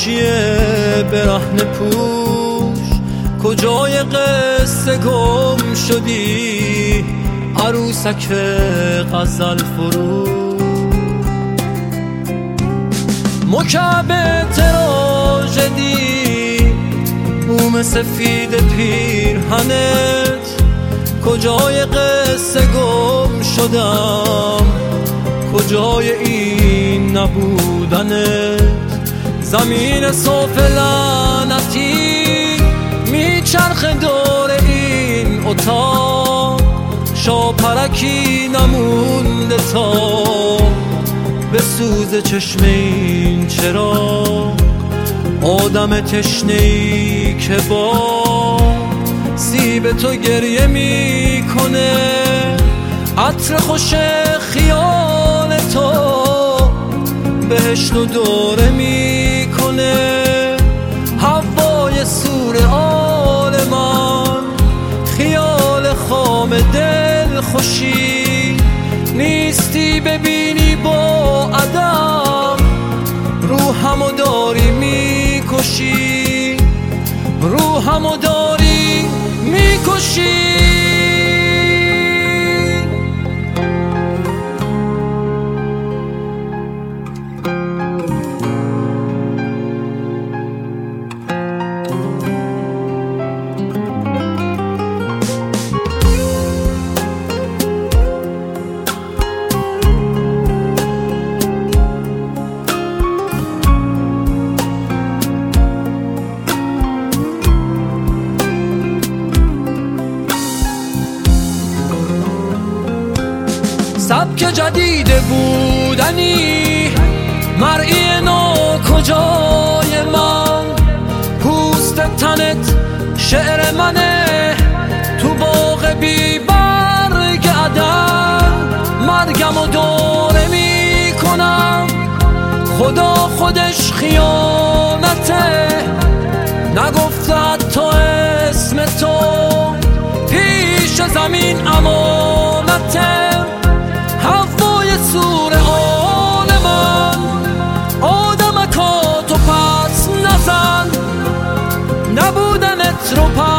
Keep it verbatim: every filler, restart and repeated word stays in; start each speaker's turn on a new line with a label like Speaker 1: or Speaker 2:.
Speaker 1: حاشیه برهنه پوش، کجای قصه گم شدی عروسک غزل فروش. مکعب تراژدی موم سفید پیرهنت، کجای قصه گم شدم کجای این نبودنت. زمین صاف لعنتی میچرخه دور این اتاق، شاپرکی نمونده تا به سوز چشم این چراغ. آدم تشنه‌ای که با سیب تو گریه میکنه، عطر خوش خیال تو بهشت و دوره میکنه. هوای سور آل من خیال خام دل خوشی، نیستی ببینی با عدم روحمو داری میکشی، روحمو داری میکشی. سبک جدید بودنی مرئی نو کجای من، پوست تنت شعر منه تو باغ بی برگ عدن. مرگم و دوره می کنم خدا خودش خیانته، نگفته حتی اسم تو پیش زمین امانته. هوای سور آل من آدمکا تو پس نزن، نبودنت رو پس